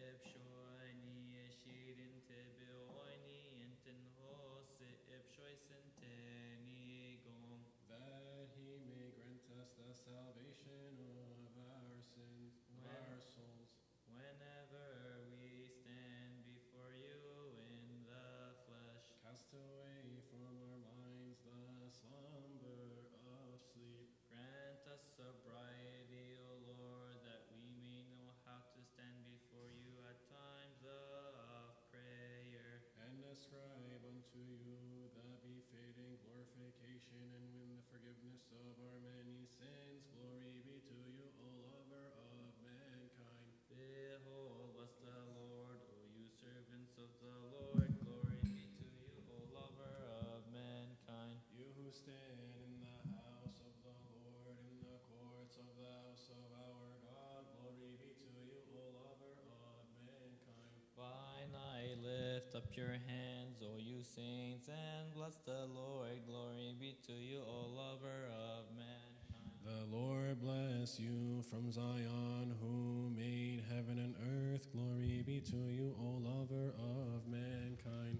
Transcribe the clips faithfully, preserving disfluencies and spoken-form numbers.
ابشويني يشيرين تبعويني انتن هوس ابشويسنتني قوم. That he may grant us the salvation of our sins, of When- our souls. Whenever we stand before you in the flesh, Cast away from our minds the slumber of sleep. grant us sobriety, O Lord, that we may know how to stand before you at times of prayer. And ascribe unto you the befitting glorification and win the forgiveness of our many sins. Glory be to you, O lover of mankind. Behold, bless the Lord, O you servants of the Lord. Glory be to you, O lover of mankind. You who stand in the house of the Lord, in the courts of the house of our God. Glory be to you, O lover of mankind. By night lift up your hands, O you saints, and bless the Lord. Glory be to you, O lover of mankind. The Lord bless you from Zion, who made heaven and earth. Glory be to you, O lover of mankind.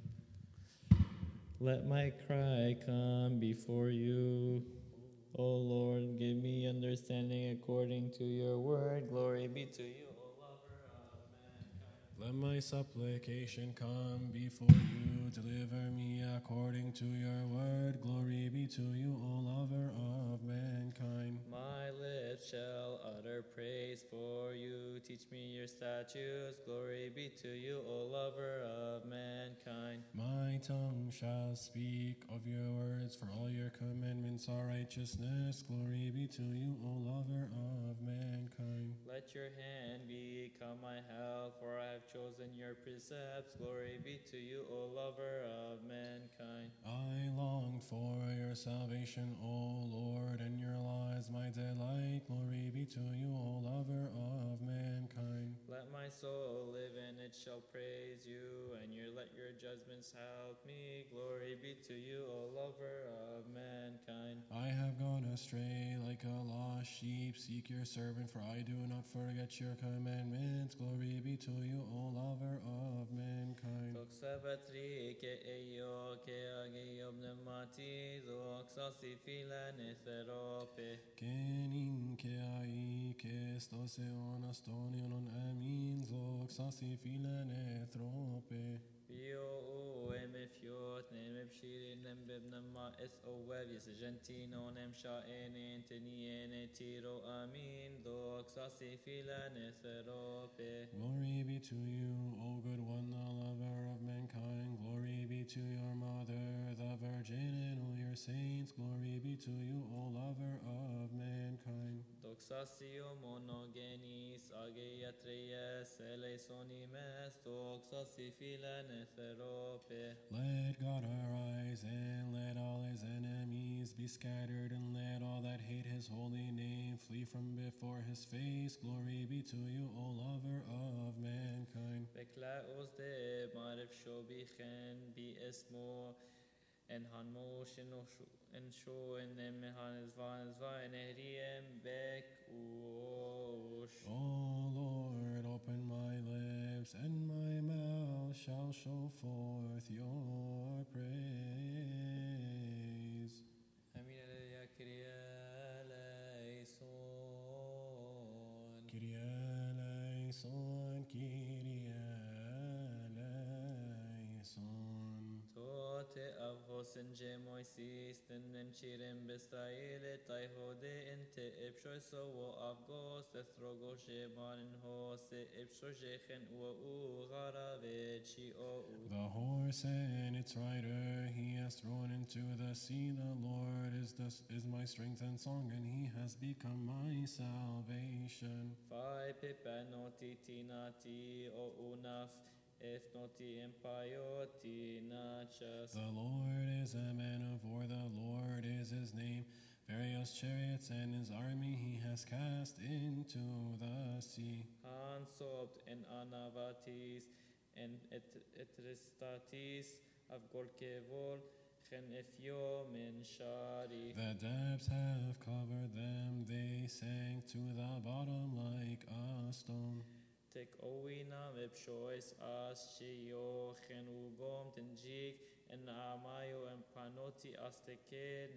Let my cry come before you. O Lord, give me understanding according to your word. Glory be to you, O lover of mankind. Let my supplication come before you. Deliver me according to your word. Glory be to you, O lover of mankind. My lips shall utter praise for you. Teach me your statutes. Glory be to you, O lover of mankind. My tongue shall speak of your words, for all your commandments are righteousness. Glory be to you, O lover of mankind. Let your hand become my help, for I have chosen your precepts. Glory be to you, O lover of mankind. I long for your salvation, O Lord, and your law is my delight. Glory be to you, O lover of mankind. Let my soul live and it shall praise you, and your let your judgments help me. Glory be to you, O lover of mankind. I have gone astray like a lost sheep. Seek your servant, for I do not forget your commandments. Glory be to you, O lover of mankind. Toksavatri ke eyo ke ageyo pneumati doxasi filan etherope. Kenin ke ai ke stose on astonion on amin zoxasi filen ethrope. Bio o emifiot nem epshirin nem bibnama es o wevis gentino nem shaenin teniene tiro amin doxasi filan etherope. Glory be to you, O good one, the lover of mankind. Glory be to your mother, the Virgin, and all your saints. Glory be to you, O lover of mankind. Doxasio monogenis ageiatreies eleisonimes doxasi filan etherope. Let God arise, and let all his enemies be scattered, and let all that hate his holy name flee from before his face. Glory be to you, O lover of mankind. Beklaos de marif shobichen bi esmo en han motion en sho en nem han es van es van ehriem bek uosh. O Lord, open my lips, and my mouth shall show forth your praise. Amin aleluya kyrie eleison. Kyrie eleison, Kyrie eleison. Tote avos en gemoisis ten chirem bestraile tai hode ente epshoi so wo avgos estrogo sheban en hose epsho jechen u u garavechi o u. The horse and its rider he has thrown into the sea. The Lord is the, is my strength and song, and he has become my salvation. Fai pepanoti tinati o unaf ethnoti empaioti nachas. The Lord is a man of war, the Lord is his name. Various chariots and his army he has cast into the sea. Han sobt en anavatis en et, etristatis av golkevol chen efio men shari. The depths have covered them, they sank to the bottom like a stone. Te Tek owina mepshois as shiochen ugom tenjik en amayo en panoti asteke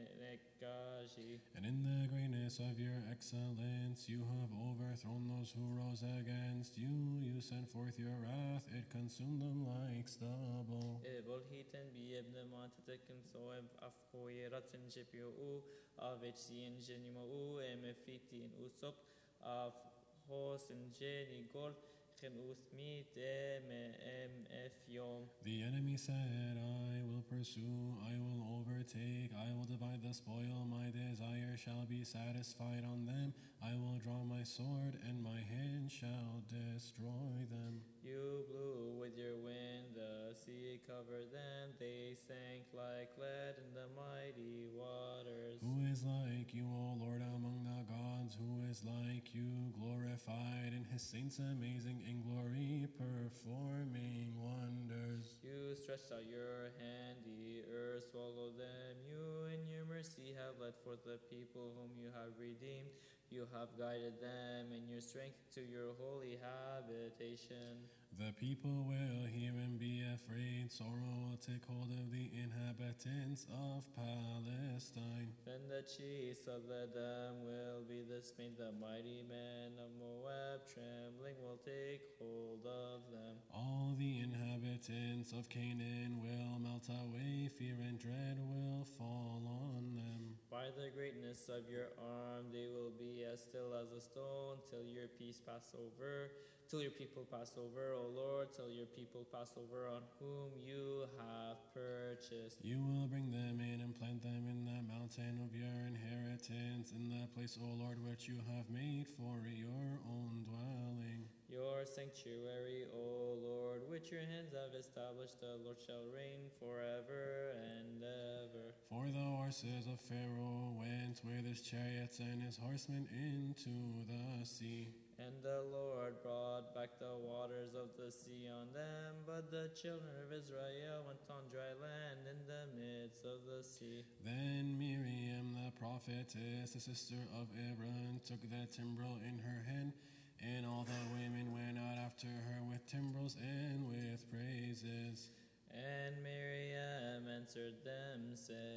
nekaji. And in the greatness of your excellence, you have overthrown those who rose against you. You sent forth your wrath, it consumed them like stubble. Volhiten biebne mantetekin soev afkoyeratin jepio avech sien genimo emefitin usop av hos in genigol gen usmit em em efiom. The enemy said, I will pursue, I will overtake, I will divide the spoil, my desire shall be satisfied on them. I will draw my sword, and my hand shall destroy them. You blew with your wind, the sea covered them, they sank like lead in the mighty waters. Who is like you, O Lord, among the gods? Who is like you, glorified in his saints, amazing in glory, performing wonders? You stretched out your hand, the earth swallowed them. You in your mercy have led forth the people whom you have redeemed. You have guided them in your strength to your holy habitation. The people will hear and be afraid. Sorrow will take hold of the inhabitants of Palestine. Then the chiefs of Edom will be dismayed. The mighty men of Moab trembling will take hold of them. All the inhabitants of Canaan will melt away. Fear and dread will fall on them. By the greatness of your arm they will be as still as a stone till your peace pass over. Till your people pass over, O Lord, till your people pass over on whom you have purchased. You will bring them in and plant them in the mountain of your inheritance, in the place, O Lord, which you have made for your own dwelling. Your sanctuary, O Lord, which your hands have established, the Lord shall reign forever and ever. For the horses of Pharaoh went with his chariots and his horsemen into the sea. And the Lord brought back the waters of the sea on them, but the children of Israel went on dry land in the midst of the sea. Then Miriam the prophetess, the sister of Aaron, took the timbrel in her hand, and all the women went out after her with timbrels and with praises. And Miriam answered them,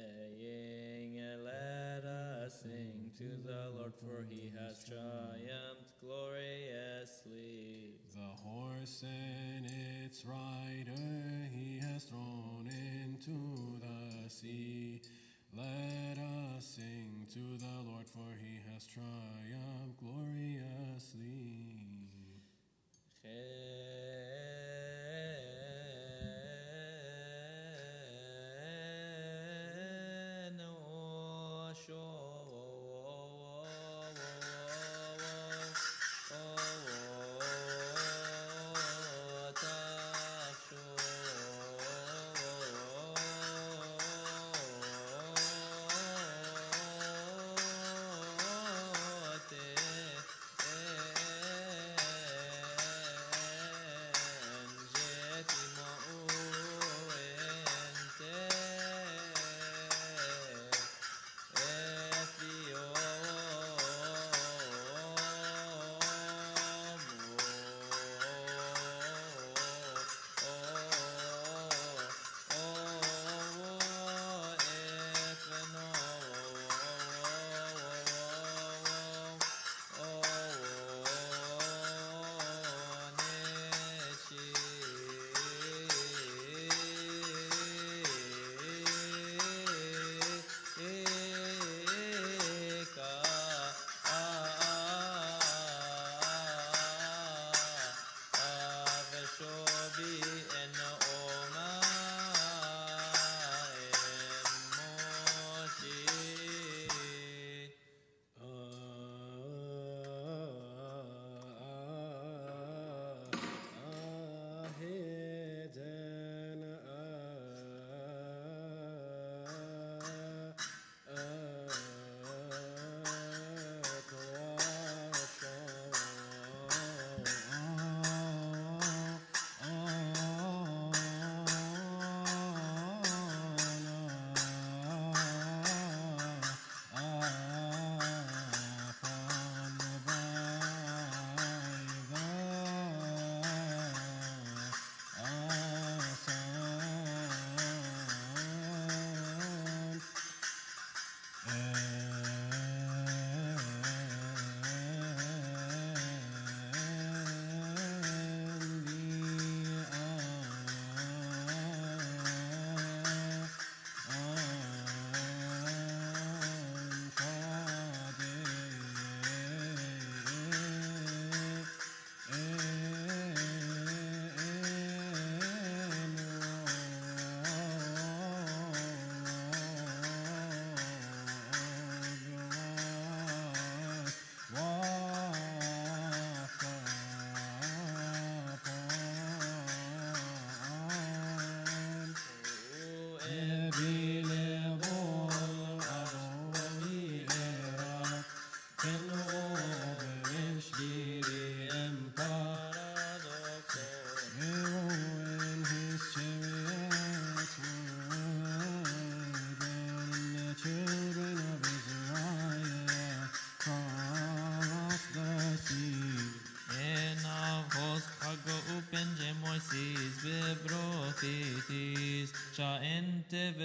saying, Let us sing to the Lord, for he has triumphed gloriously. The horse and its rider he has thrown into the sea. Let us sing to the Lord, for he has triumphed gloriously.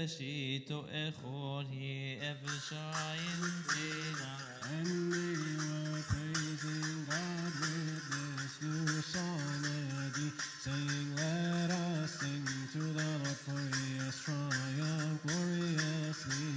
Bereshito echol hi evshayin Sinai. And they were praising God with this new psalmody, saying, let us sing to the Lord, for he has triumphed gloriously.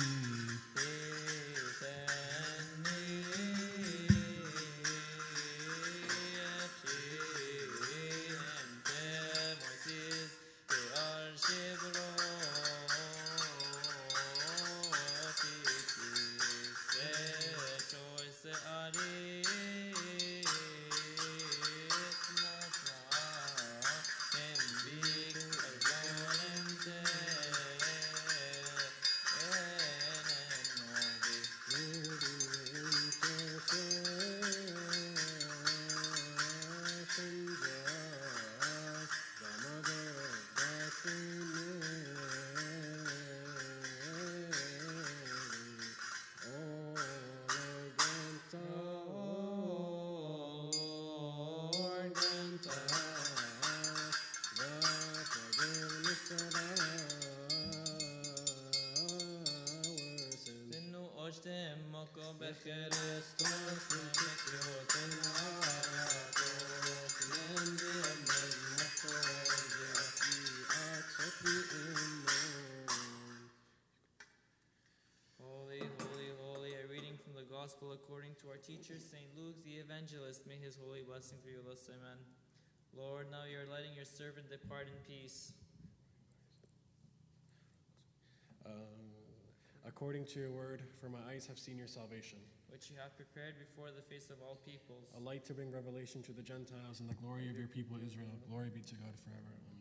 According to our teacher, Saint Luke the Evangelist, may his holy blessing for you, us, amen. Lord, now you are letting your servant depart in peace. Uh, according to your word, for my eyes have seen your salvation, which you have prepared before the face of all peoples, a light to bring revelation to the Gentiles and the glory of your people Israel. Glory be to God forever. Amen.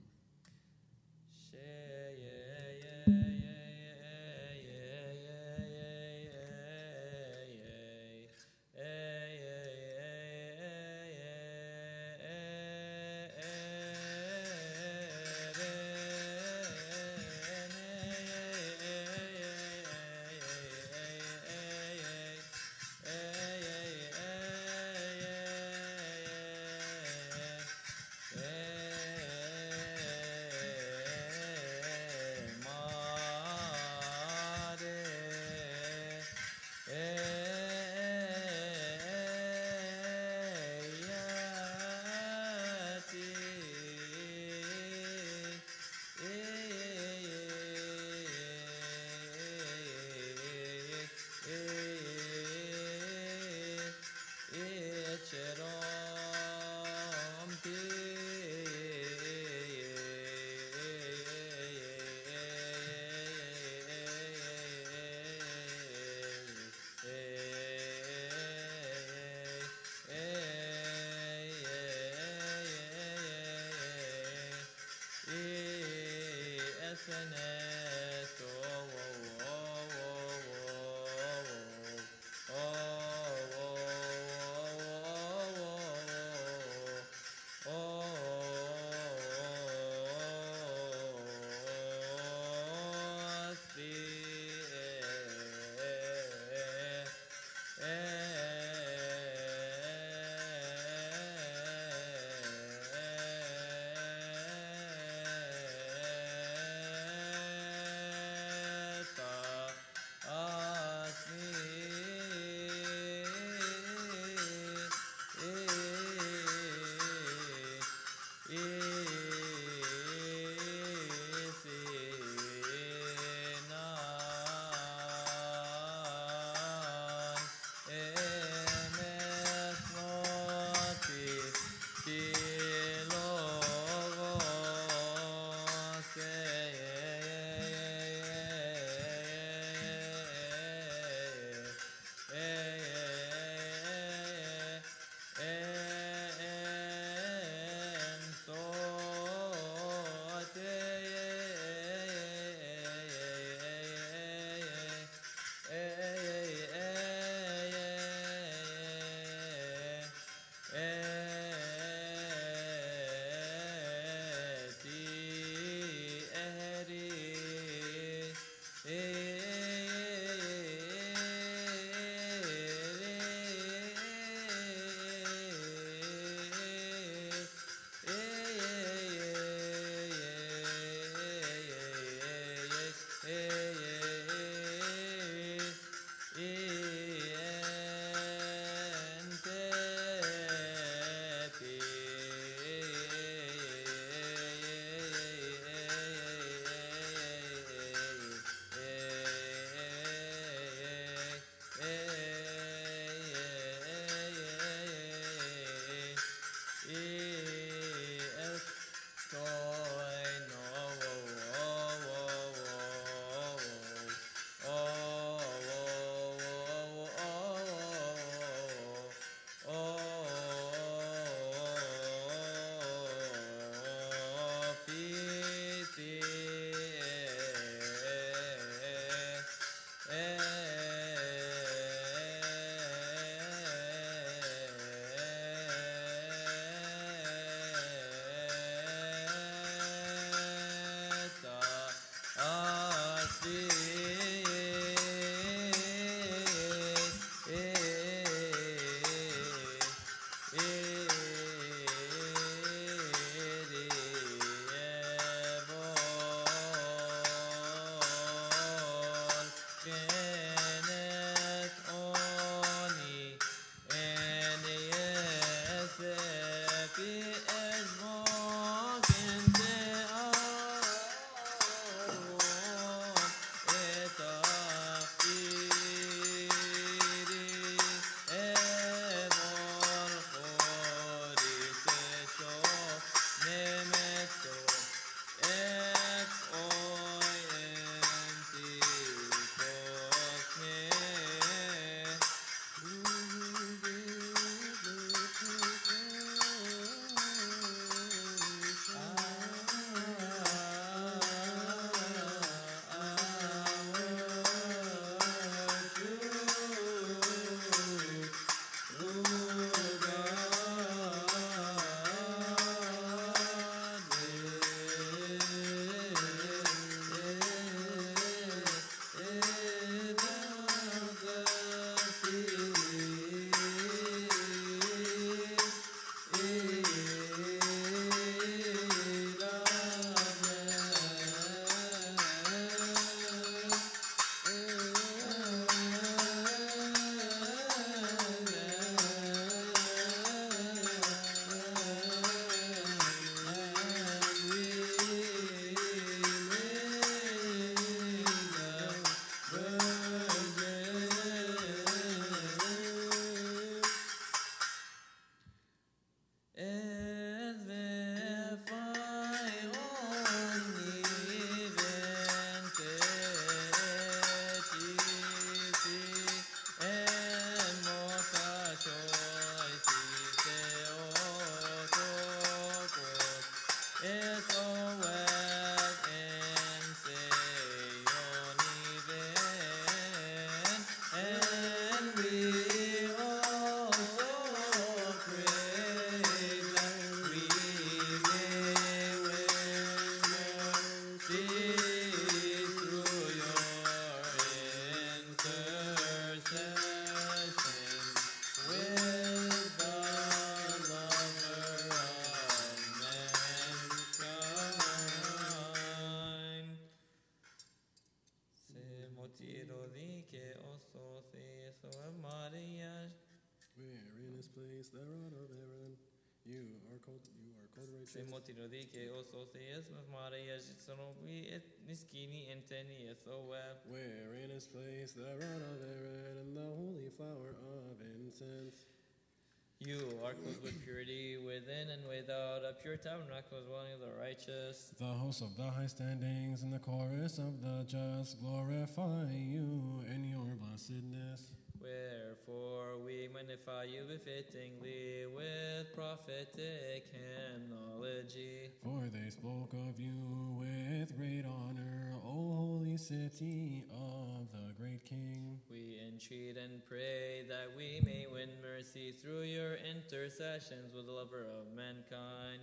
rod of Aaron. You are called, you are called righteous. Simotino dike osotheus of Maria Jitsonobi et niskini enteni ethowe. Wherein is placed the rod of Aaron and the holy flower of incense. You are clothed with purity within and without, a pure tabernacle dwelling of the righteous. The host of the high standings and the chorus of the just glorify you in your blessedness. Wherefore we magnify you befittingly with prophetic hymnology. For they spoke of you with great honor, O holy city of the great King. We entreat and pray that we may win mercy through your intercessions with the lover of mankind.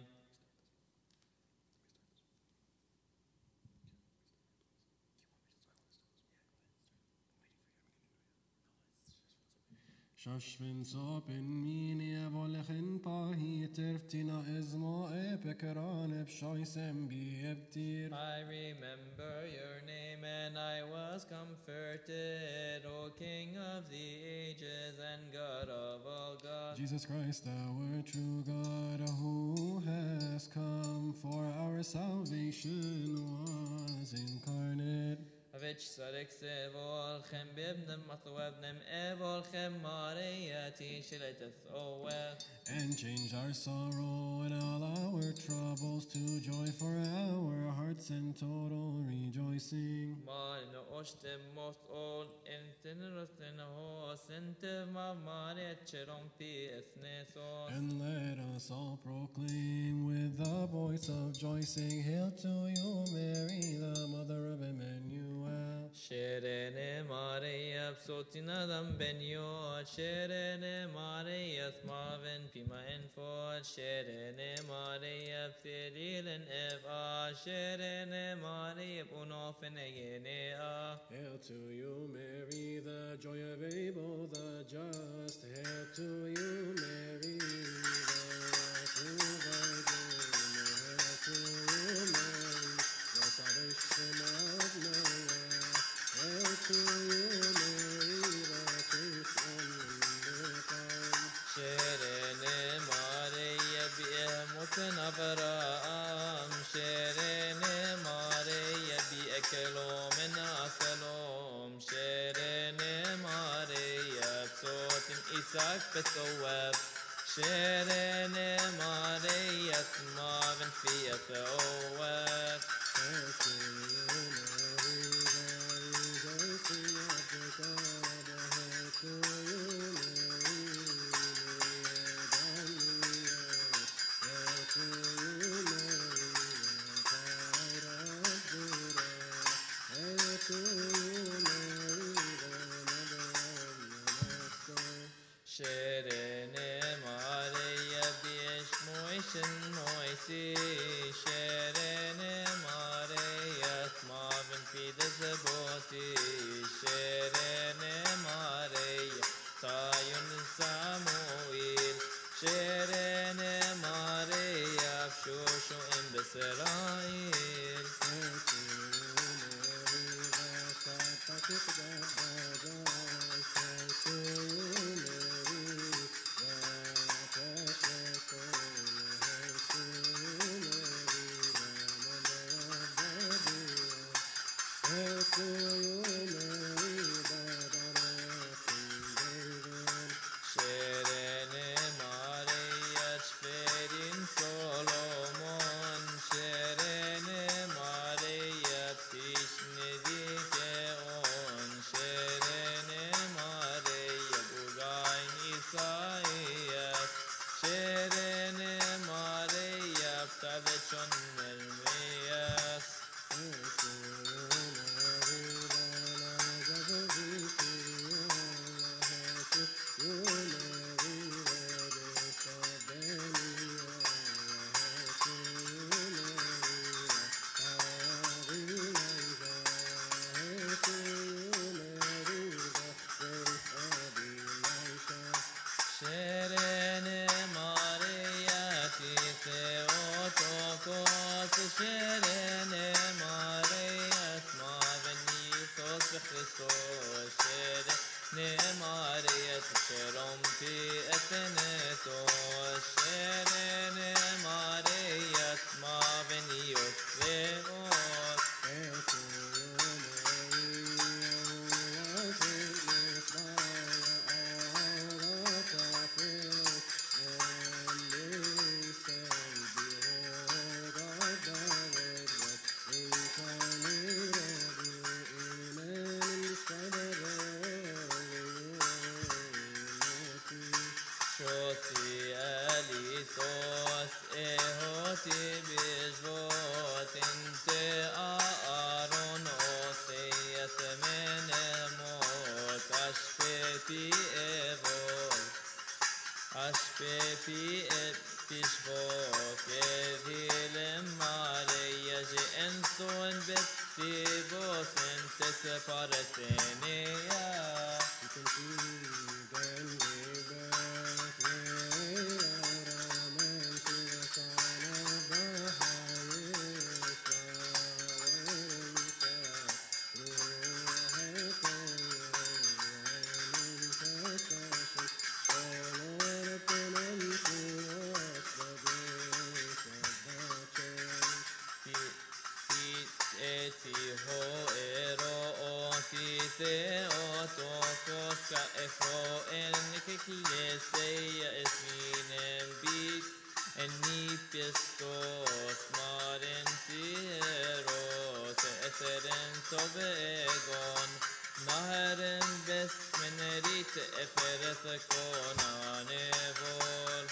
Shashvin sopen mini evolechen pahi terftina izmo epekran epshoisem biebtir. I remember your name and I was comforted, O King of the ages and God of all gods. Jesus Christ, thou art true God, who has come for our salvation was incarnate. Avich sadik sevolchem bibnem mathwebnem evolchem mariyati shiletet owe. And change our sorrow and all our troubles to joy for our hearts and total rejoicing. Marino oshtem most old intinerostin hos intiv ma marit cherompi esnesos. And let us all proclaim with the voice of joy, saying, Hail to you, Mary, the mother of Emmanuel. Sherene Maria psotinadam ben yod. Sherene Maria smaven pima enfod. Sherene Maria pthelilen eva. Sherene Maria unofen egenea. Hail to you, Mary, the joy of Abel, the just. Hail to you, Mary, the true virgin. Hail to you, Mary, the salvation of Noah. Hail to you, Mary, the chaste and undefiled. Sherene Maria biemoten Avraham. Sherene Maria biekelom en akelom. Sherene Maria psotin Isaac besoeb. Sherene Maria smaven fiat oeb. Hail to you, Mary, the rejoicing of Jacob. Hail to you, Mary, Hail to you, Mary, the pride of Judah. Hail to you, Mary, the mother of Manasseh. Sherene Maria biesh moishen moisi. Sherene Maria smaven fides boti. Sherene Maria Sayun Samuel. Sherene Maria pshoshu im Beserail. Hail to you, Mary, the sacrifice of paradise. Hail to you, Mary, the precious stone. Hail to you, Mary, the mother of the dear. Hail to you, Mary, the daughter of King David. Sherene Maria Shferin Solomon. Sherene Maria Ptishnidikeon. Sherene Maria Bugaini pistos marintieros eferen tobegon naheren bes menerit eferet konanevol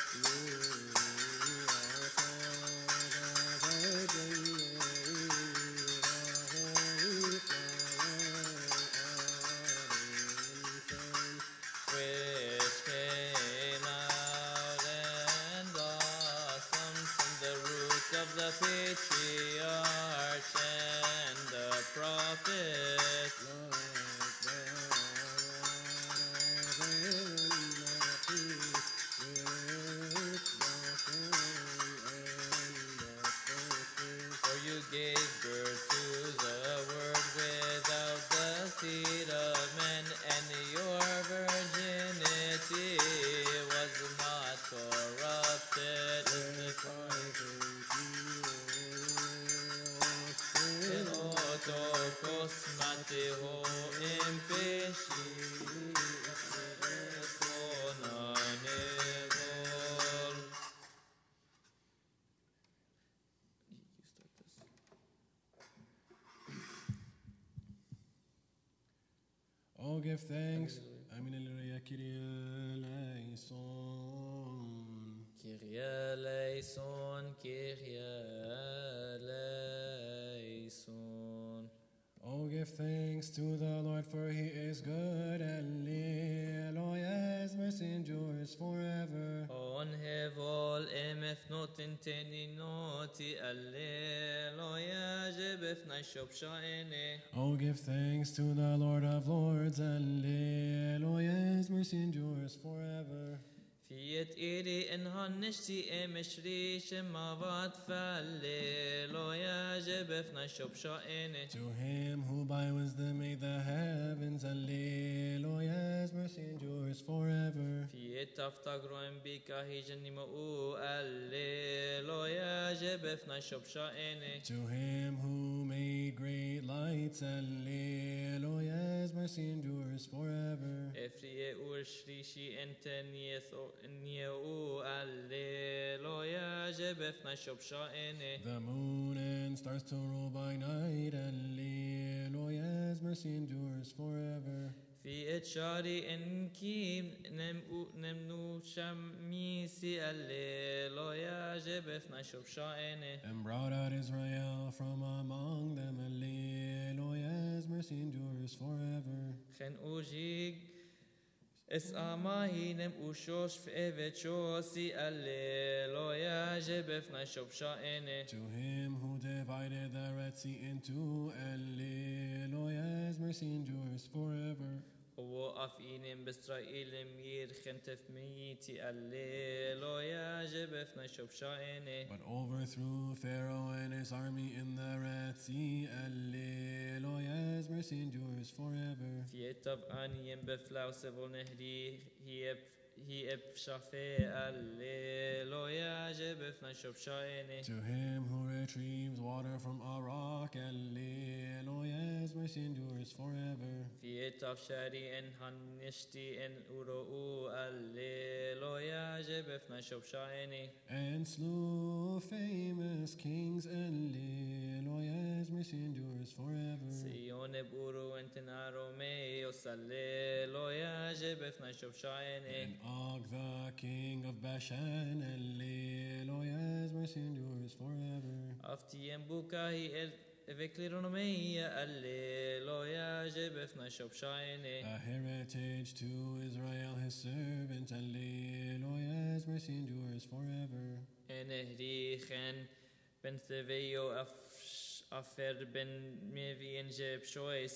which came out and blossomed from the roots of the patriarchs and the prophets. For you gave birth to the word without the seed of men, and your virginity was not corrupted. Theotokos Mateho impeshi konanevol. You start this. Oh, give thanks. Amen. Alleluia. Kyrie eleison. Kyrie eleison, Kyrie eleison. Oh, give thanks to the Lord, for he is good. Alleluia. His mercy endures forever. On hevel emef notin teni noti alleluia jebef naishop shaene. Oh, give thanks to the Lord of Lords. Alleluia. His mercy endures forever. Fiet iri en hannishti emeshri shemavat falleluia jebef naishop shaene. To him who by wisdom made the heavens. Alleluia. His mercy endures forever. Fiet taftagroen bika hijanima u alleluia jebef naishop shaene. To him who made great lights. Alleluia. His mercy endures forever. Efrie ur shrishi ente nieu alleluia jebef naishop shaene. The moon and stars to rule by night. Alleluia. His mercy endures forever. Fiet shari enkim nemnu shamisi alleluia jebef naishop shaene. And brought out Israel from among them. Alleluia. His mercy endures forever. Chen ujig es amahi nem ushosh fevet shosi alleluia jebef naishop shaene. To him who divided the Red Sea into. Alleluia. His mercy endures forever. ووقف إينم بإسرائيل مير خنتف ميتي alleluia جبف نشوف شاينه. But overthrew Pharaoh and his army in the Red Sea. Alleluia. His mercy endures forever. في طبعا ينبفلاو سبو نهري هي هي بشافي alleluia جبف نشوف شاينه. To him who retrieves water from a rock. Alleluia. His mercy endures forever. في طب شاري إن هنشتي إن أورو alleluia جبف نشوف شاينه. And slew famous kings. Alleluia. His mercy endures forever. سيون بورو انت نارو ميوس alleluia جبف نشوف شاينه. And Og, the king of Bashan. Alleluia. His mercy endures forever. أفتيم بوكاهي Eveklironomia alleluia jebef naishop shaine. A heritage to Israel, his servant. Alleluia. His mercy endures forever. Enehrichen ben Theveo afer ben Mevian jeb shois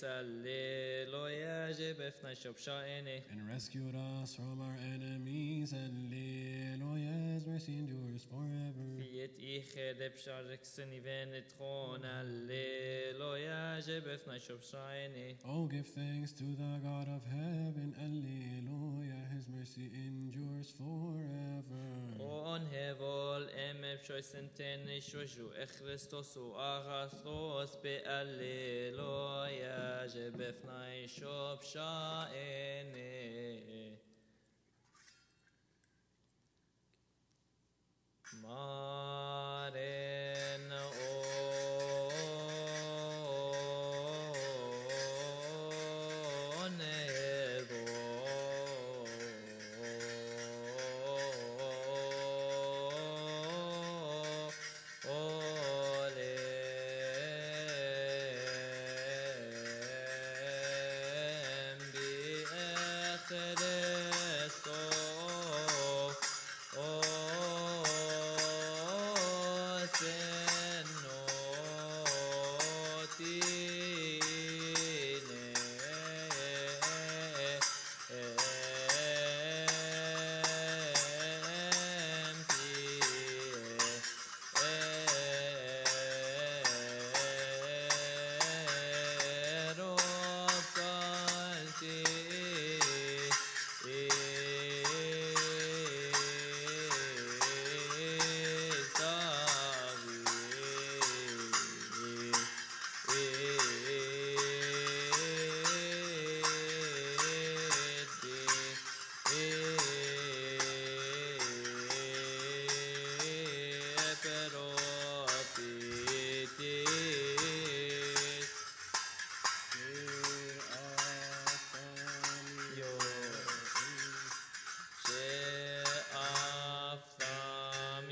alleluia jebef naishop shaine. And rescued us from our enemies. Alleluia. His mercy endures forever. Fiet ichedeb sharek seniven tron alleluia jebef naishop shaine. Oh, give thanks to the God of heaven. Alleluia. His mercy endures forever. On hevel emef shoisenten shoju echristos u agathos be alleluia jebef naishop shaine. Ma Profitis. Yo. She'aftam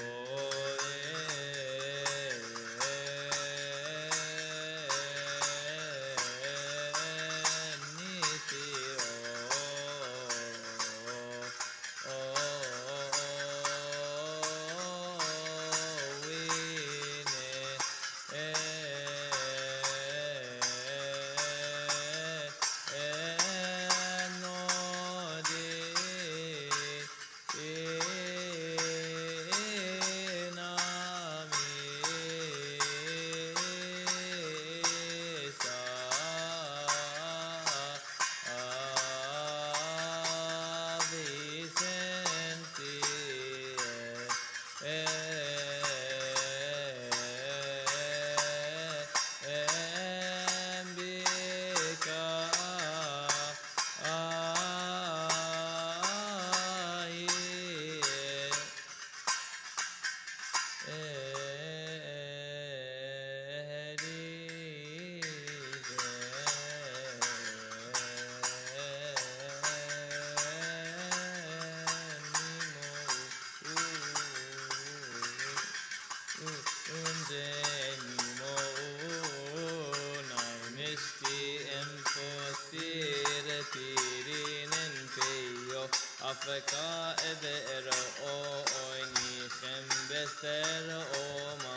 Afrika eber o oyni khembester o ma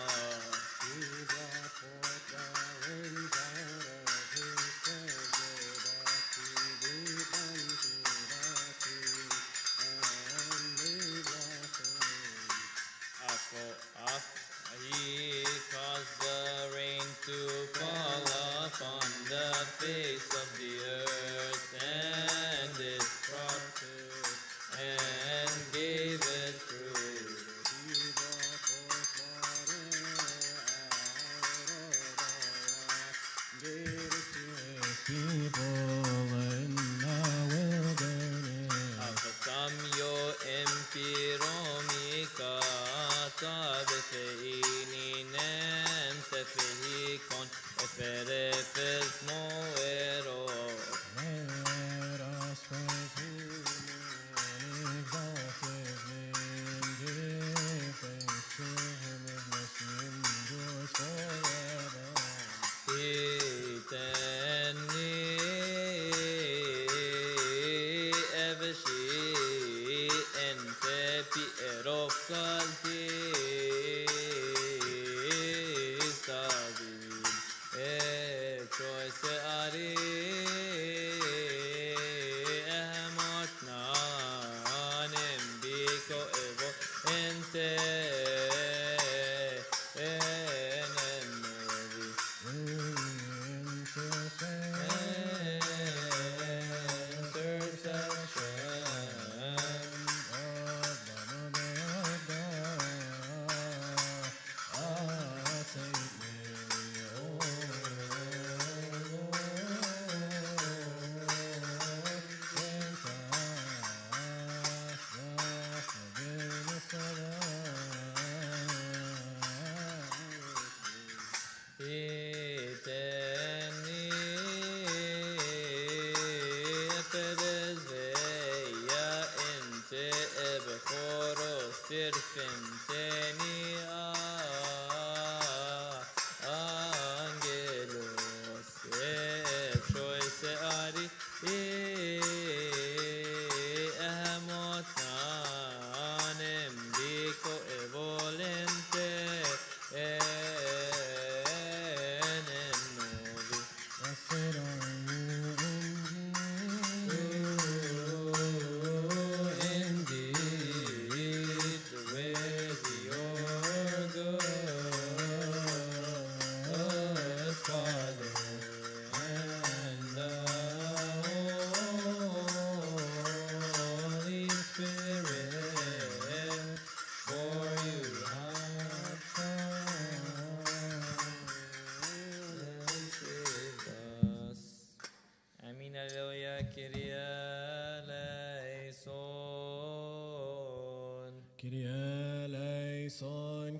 Afo af he caused the rain to fall upon the face of the earth and it brought and gave it fruit. Afsamyo empiromika tabefeini nem tefehikon eferefes moero.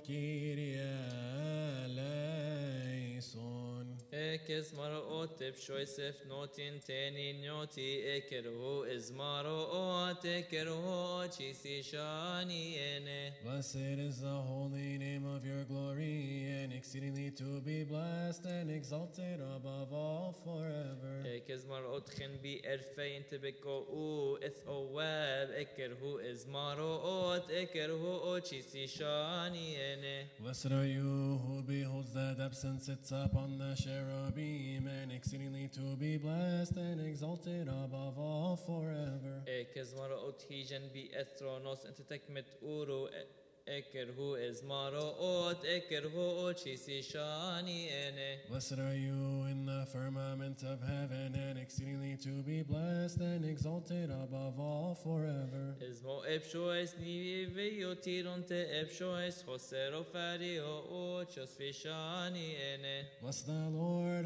Kyrie eleison. Ekes marot epshoisef notin teni noti ekerhu izmarot ekerhu chisi shani ene. Blessed is the holy name of your glory, and exceedingly to be blessed and exalted above all forever. Ekes marot chen bi erfein tebeko u eth oweb ekerhu izmarot ekerhu chisi shani ene. Blessed are you who beholds the depths and sits upon the cherubim, and exceedingly to be blessed and exalted above all forever. Ekes marot hijen bi ethronos entetekmet uru ekerhu izmarot ekerhu chisi shani ene. Blessed are you in the firmament of heaven, and exceedingly to be blessed and exalted above all forever. Izmo epshoes ni veyotiron te epshoes hosero fario o chosfishani ene. Bless the Lord,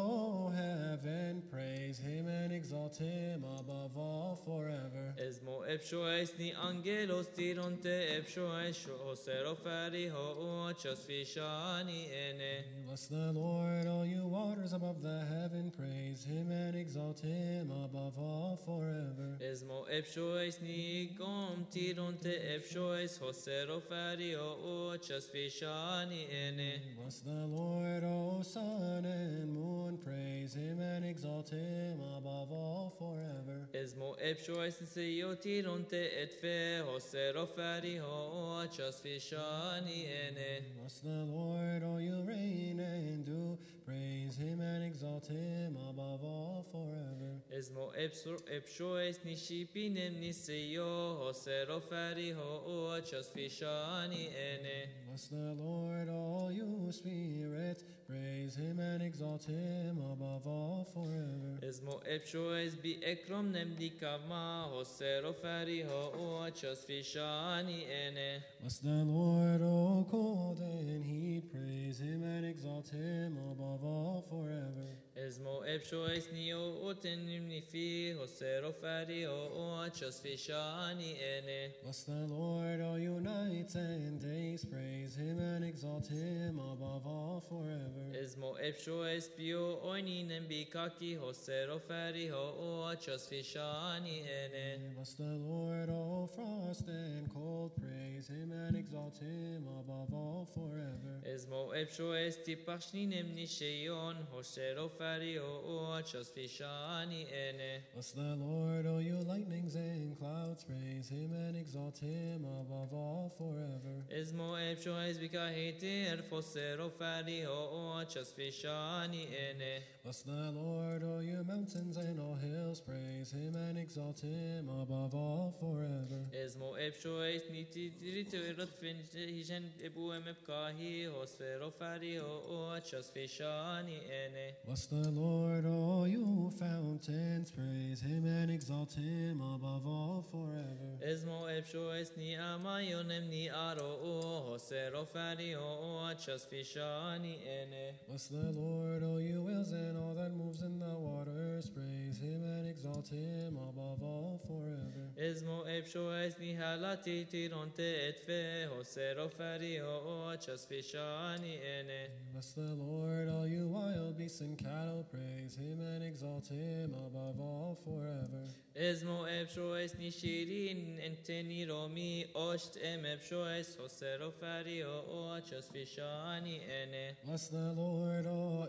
O heaven, praise him and exalt him above all forever. Izmo epshoes ni angelos tiron te epshoes hosero fario o chosfishani ene. Bless the Lord, all you waters above the heaven, praise him and exalt him above all forever. Izmo epshoes ni gom tiron te epshoes hosero fario o chosfishani ene. Bless the Lord, O sun and moon, praise him and exalt him above all forever. Izmo epshoes ni seyotiron te etfe hosero fario o chosfishani ene. Bless the Lord, all you rain and dew, praise him and exalt him above all forever. Izmo epshoes ni shipinem ni seyo hosero fario o chosfishani ene. Bless the Lord, all you spirits, praise him and exalt him above all forever. Izmo epshoes bi ekrom nem di kama hosero fario o chosfishani ene. Bless the Lord, O cold and heat, praise him and exalt him above all forever. Izmo epshoes ni o otenim ni fi hosero fario o chosfishani ene. Bless the Lord, all you nights and days, praise him and exalt him above all forever. Izmo epshoes bio oininem bi kaki hosero fario o chosfishani ene. Bless the Lord, all frost and cold, praise him and exalt him above all forever. Izmo epshoes ti pashninem ni sheyon hosero fario o chosfishani ene. Bless the Lord, all you lightnings and clouds, praise him and exalt him above all forever. Izmo epshoes bi kahiter hosero fario o chosfishani ene. Bless the Lord, all you mountains and all hills, praise him and exalt him above all forever. Izmo epshoes ni titrito irotfin hijen ebuem epkahi hosero fario o chosfishani ene. Bless the Lord, all you fountains, praise him and exalt him above all forever. Izmo epshoes ni amayonem ni aro o hosero fario o chosfishani ene. Bless the Lord, all you whales and all that moves in the waters, praise him and exalt him above all forever. Izmo epshoes ni halati tironte etfe hosero fario o chosfishani ene. Bless the Lord, all you wild beasts and cattle, praise him and exalt him above all forever. Izmo epshoes ni shirin enteni romi osht em epshoes hosero fario o chosfishani ene. Bless the Lord, O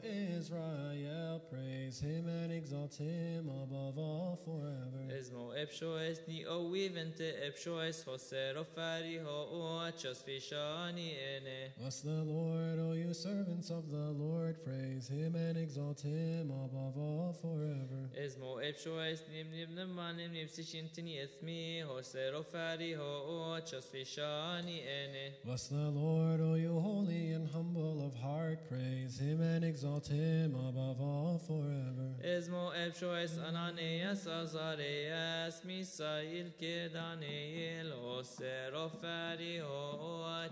Israel, praise him and exalt him above all forever. Izmo epshoes ni ovivente epshoes hosero fario o chosfishani ene. Bless the Lord, O you servants of the Lord, praise him and exalt him above all forever. Izmo epshoes nim nim nemanim nim sishintini ethmi hosero fario o chosfishani ene. Bless the Lord, O you holy and humble of heart, praise him and exalt him above all forever. Izmo epshoes Ananias Azarias Misail Kedaniel hosero fario o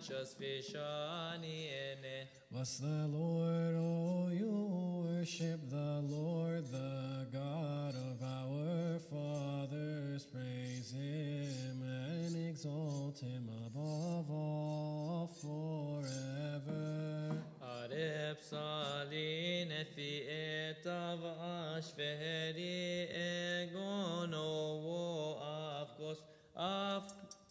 chosfishani ene. Bless the Lord, O you worship the Lord, the God of our fathers, praise him and exalt him above all forever. nefi etav ashveheri egono wo afkos af.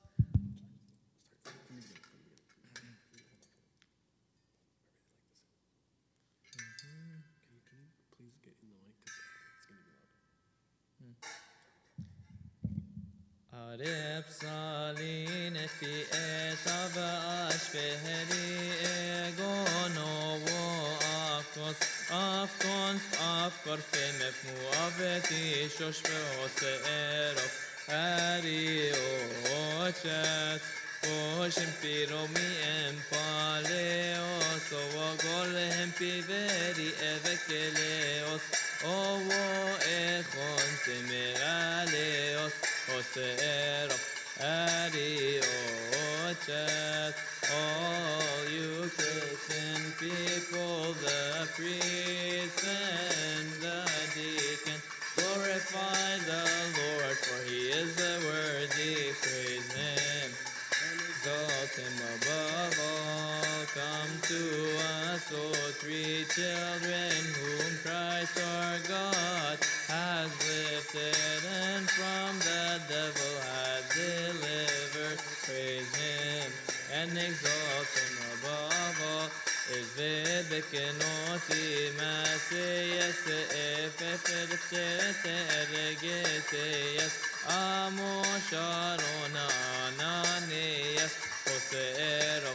Arep salin fi etav ashveheri egono wo afkos afkon afkor femef muaveti shosh ve'ose erof ari ochet Oshim piromi empaleos o golem piveri evekeleos owo echon temeraleos Osero Adi Ochet all you Christian people, the priests and the deacons, glorify the Lord, for He is the worthy. Praise Him, exalt Him above all. Come to us, O three children, whom Christ our God has lifted, and from the devil has delivered. Praise Him and exalt Him above all. Is bekenoti maseyes efefete ergeseyes amo sharon ananias osero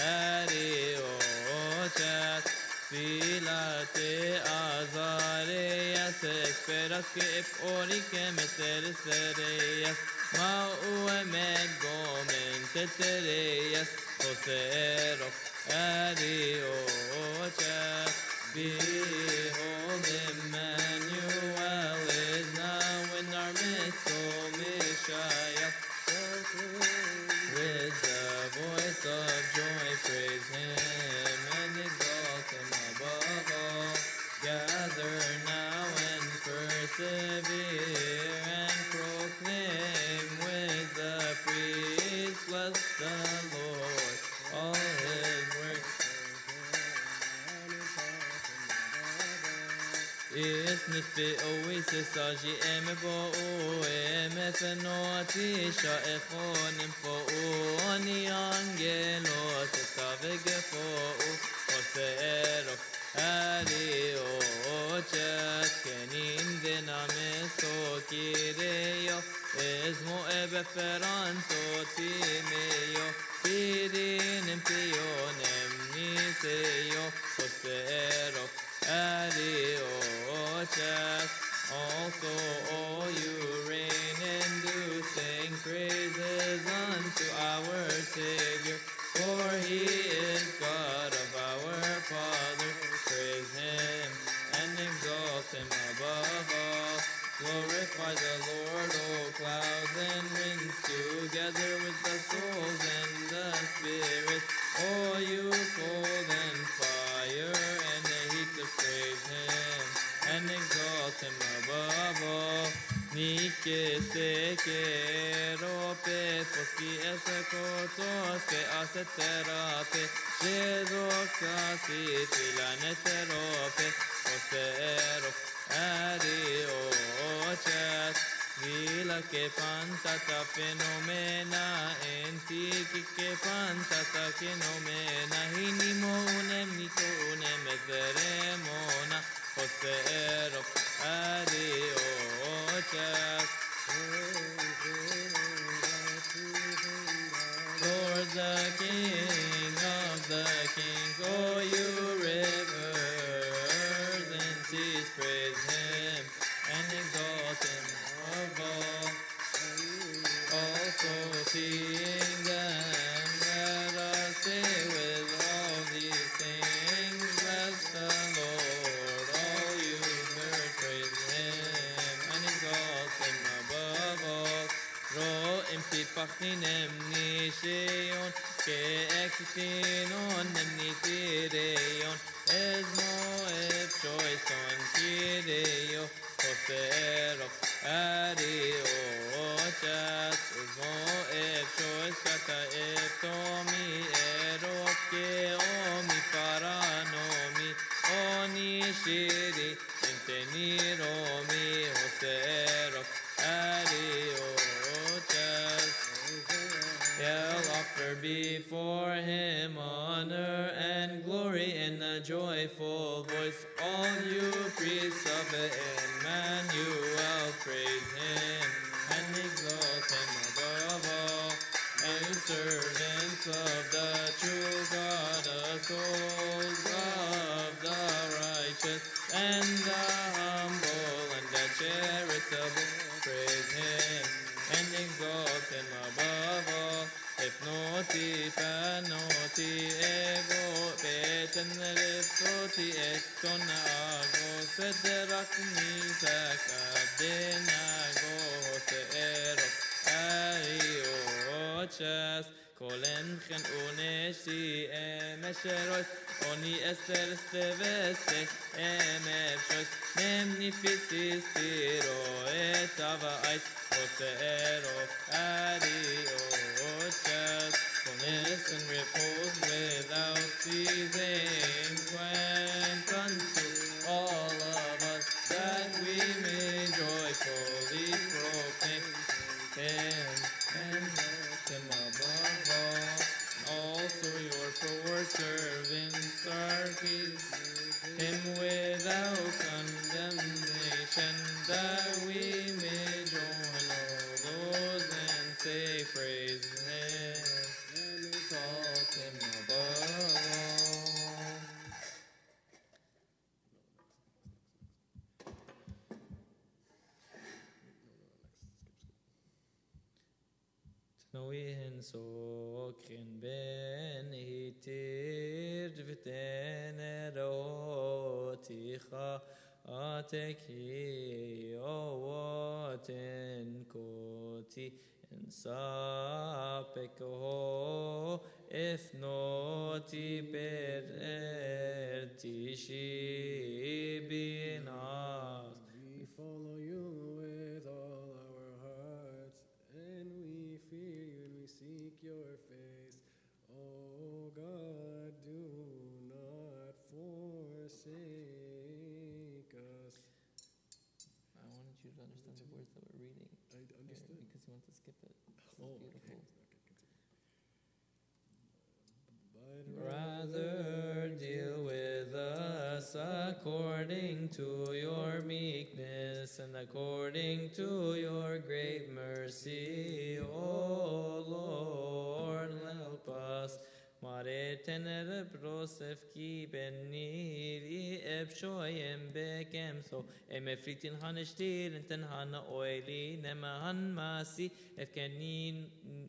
ariochat filate azarias esperas que eporique meteres vereias mau emegomen tetereias osero Adiochat, behold, Emmanuel is now in our midst, O Messiah. With the voice of joy, praise Him and exalt Him above all. Gather now and persevere and proclaim with the priests, bless the Lord, all His works. Is nispe oasis aji emebo emefenoti sha echonim po oni angelos etavegefo osero ari ochet kenin denameso kireyo esmo ebeferanto timeyo Pirin pionem niseyo osero Adiochat, also all you reign and do sing praises unto our Savior, for He is God of our Father. Praise Him and exalt Him above all. Glorify the Lord, O clouds and winds, together with the souls and the Spirit, all you cold and fire and the heat to praise Him and exalt Him above all. Nike seke rope poski esekotos ke aseterape shezokasi filaneterope osero ariochat Vila que pantata fenomena enti que pantata fenomena hinimo unem niko unem ezeremona osero ariochat Lord the King of the kings, oh you rivers and seas, praise Him and exalt Him above all. Also seeing them, let us say with all these things, bless the Lord, all you heard, praise Him and exalt Him above all. Ro'im tipachinem nisheyon, ke'exinon nemnitireyon, esmo efchoison kireyo, osero ariochat, esmo efchois kata eftomi erot keomi paranomi, oni shiri inteni romi hosero ariochas. He'll offer before him honor and glory in a joyful voice. All you priests of Emmanuel, praise him and exalt him above all. And you servants of the true God, the souls of the righteous and the humble and the charitable, praise him and exalt him above all. If noti panoti ego beten rifoti ekton ago sederak nisak abdenago hoseero ariochas kolen chen unesi emesheros oni ester steveste emefshos nemnifisis tiro etava ait hoseero ariochas fullness and repose without ceasing went unto all of us, that we may joyfully proclaim him and lift him above all. Also your poor servants are pleased him without condemnation, that we may join all those and say praise him and exalt him above all. Tnoihin sokrin ben hitir v'teneroticha ateki owaten koti insapeko if noti pererti shibinas. We follow you with all our hearts, and we fear you and we seek your face. Oh God, do not forsake us. I wanted you to understand the words that we're reading. I understood. Because you want to skip it. It's Oh, beautiful. okay. But Rather deal with us according to your meekness and according to your great mercy, O Lord, help us. Mare tenere prosef ki beniri ebshoyem bekem so emefritin hanishtir enten hana oili nemahan masi efkenin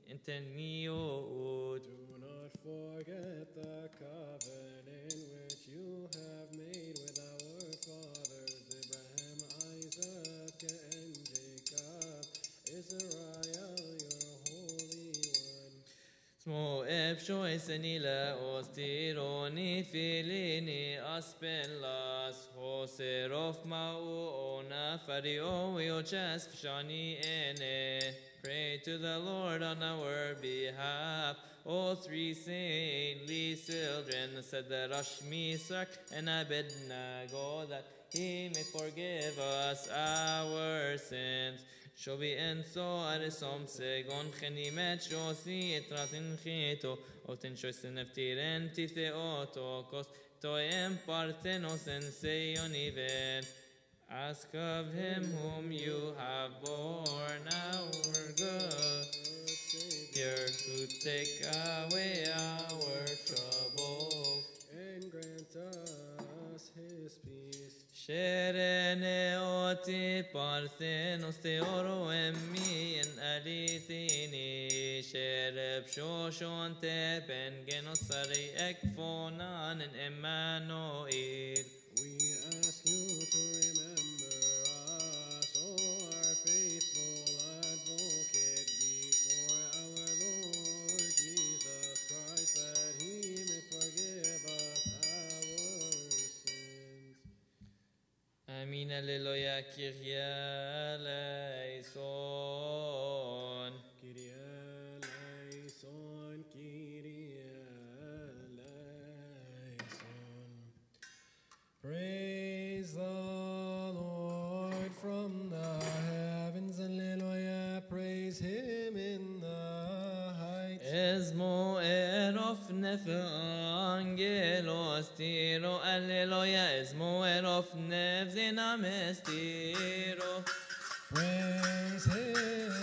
inteniot. do not forget the covenant which you have made with our fathers, Abraham, Isaac, and Jacob, Israel, your Holy One. Smo ebshoy senila ostironi filini aspellas hoserof mau ona fario yochas fshani ene. Pray to the Lord on our behalf. O three saintly children, said the Rashmisak and Abednego, that he may forgive us our sins. Shobi enso arisom segon chenimet shosi etratin chito oten shosin eftiren titheotokos toem parthenos en seioniven. Ask of him whom you have borne our good Savior, who take away our trouble. And grant us his peace. Sherene oti parthenos theoro emmi en alithini shereb shoshon te pengenosari ekfonan en Emmanuel. We ask you to remember us, O our faithful advocate, before our Lord Jesus Christ, that he may forgive us our sins. Amin alleluia Kyrie eleison. Kyrie eleison, Kyrie eleison. Praise nefe angelos tiro alleluia esmo erof nef zinamestiro. Praise him,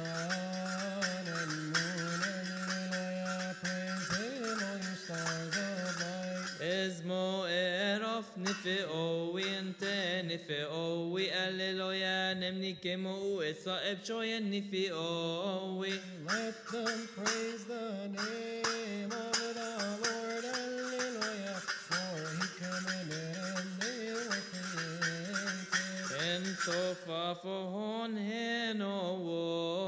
sun and moon, alleluia. Praise him, all you stars of light. Esmo erof nife owi ente nife owi alleluia nemni kemo esa ebchoyen nife owi. Let them praise the name of the Lord, alleluia. For he commanded and they were created. En sofa for heno wo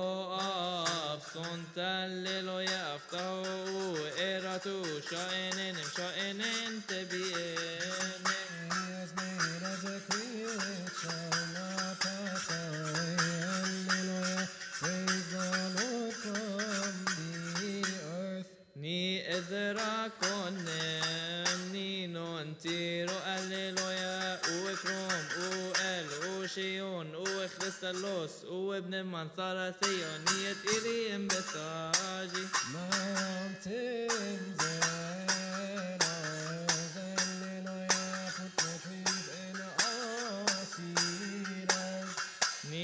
af sont alleluia aftahu eratu shaenen shaenen tebiene. He has made a decree which shall not pass away, alleluia. Praise the Lord from the earth. Ni ezra konem ni non tiro alleluia u ekrom u el u shion u christalos u ibn mansara sayoniyat ilim besaji. Mountains and isles, alleluia. Put the trees in all cedars. Ni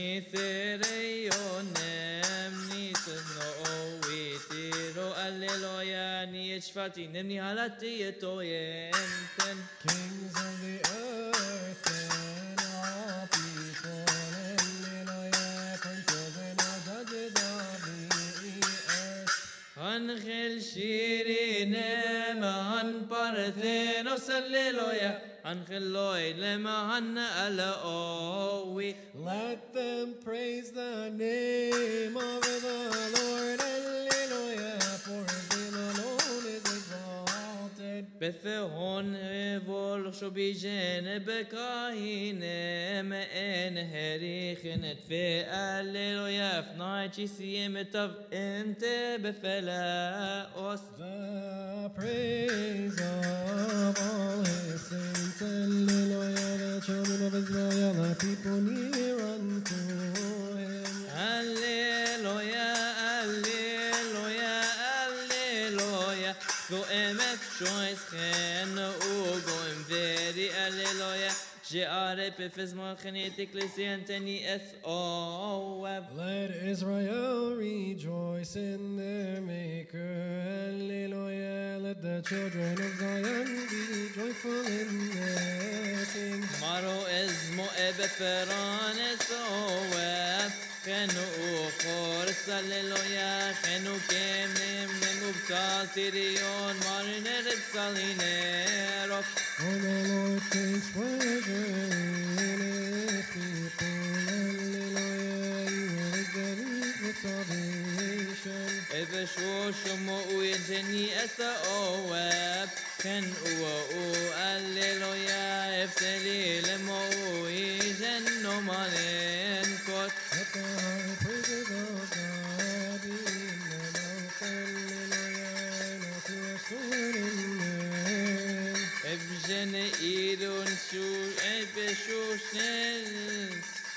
thereyonem ni tno tiro alleluia ni echfati nemni halati etoyenten. Kings of the earth and all people, alleluia. Princes and all judges of the earth. Angel shirinem an parthenos alleluia Angel loy lemahan ala owi. Let them praise the name of the Lord, alleluia. For his name alone is exalted. Bethehon revol shobijen bekahinem en herichen et fe alleluia fnai chisiem etav ente befelaos. The praise of all his saints, alleluia. The children of Israel, the people near unto him. Alleluia, alleluia, alleluia. Go emef shois chen u go em veri alleluia. Je'are pefes malchenet ecclesianteni es oab. Let Israel rejoice in their Maker, alleluia. Let the children of Zion be joyful in their King. Maro esmo ebe feran es oab. Chenu u chorus alleluia. Chenu kem nem nem ubtal tirion mariner et salinerof. For the Lord takes pleasure in his people, alleluia. He will exalt with salvation. Ebe shoshomo u yejeni esa oab. Chen u u alleluia. Efteli lemo u yejen no manen kot. Let the high praises of God be in the mouth, alleluia. And all to a sword in them. Ebjene idun shu ebe shoshen.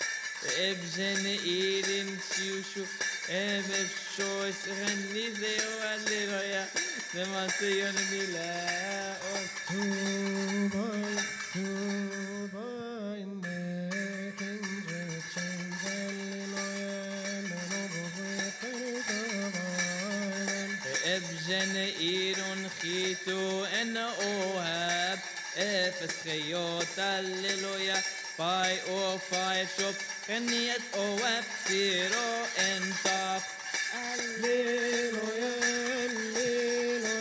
Ebjene idun shu ebe shois renizeo alleluia. Demaseyon milaos. To bind, to bind their kings with chains, alleluia. And the nobles with fetters of iron. Ebjene idun chitu en ohab. Efes chayot alleluia. Five or five shop. Eniet ohab zero en top. Alleluia, alleluia,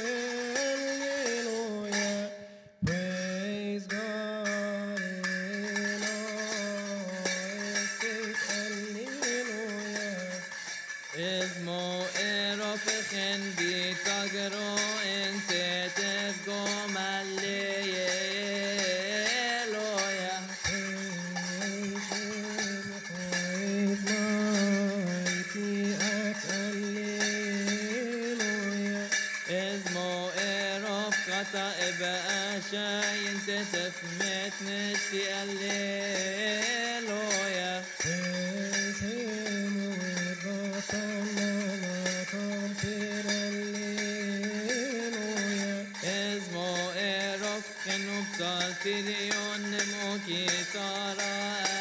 alleluia. Praise God in all his saints, alleluia. Esmo eropechen bitagro en tetev gom alleluia. Praise him, for his mighty acts, alleluia. Esmo erof kata eba ashayin tetef met neshti alleluia. Praise him with the song and the trumpet, alleluia. Saltirion Mokitara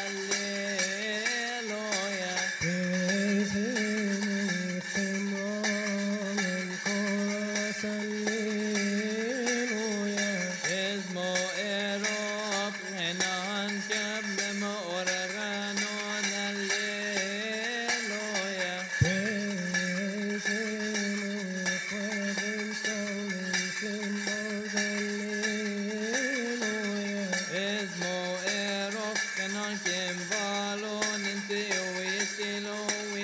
Alleluia. Praise him with timbrel and chorus, Alleluia. Esmo Erop Renan Kebem Oreganon Alleluia. Praise him with clavin sounding cymbals, Alleluia. Esmo Erop Renan Kembalon Inte Oishilo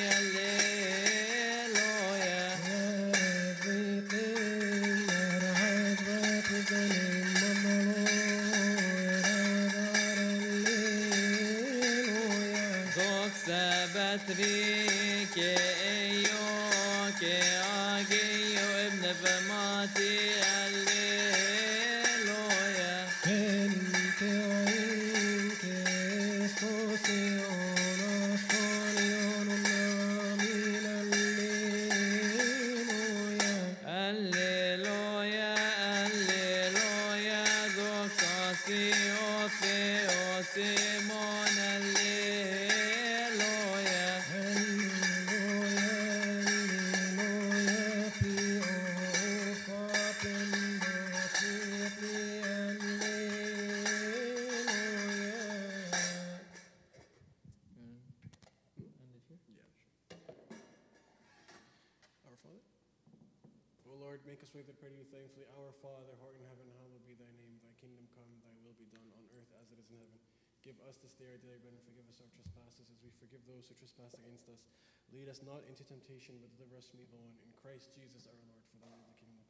Alleluia. Everything that has breath is the name of the Lord our God, Alleluia. Doxa Batrike Eyo Ke Ageyo Ibn Famati Alleluia. Gente oín que escoción astonion namin, Alleluia. Alleluia, Alleluia, doxa Sio Theo Simon Alleluia. Alleluia, Alleluia, Pio Papin Botipli, Alleluia. Our Father. O Lord, make us way that pray to you thankfully. Our Father, who art in heaven, hallowed be thy name. Thy kingdom come, thy will be done on earth as it is in heaven. Give us this day our daily bread and forgive us our trespasses as we forgive those who trespass against us. Lead us not into temptation, but deliver us from evil one. In Christ Jesus our Lord, for thine is the kingdom,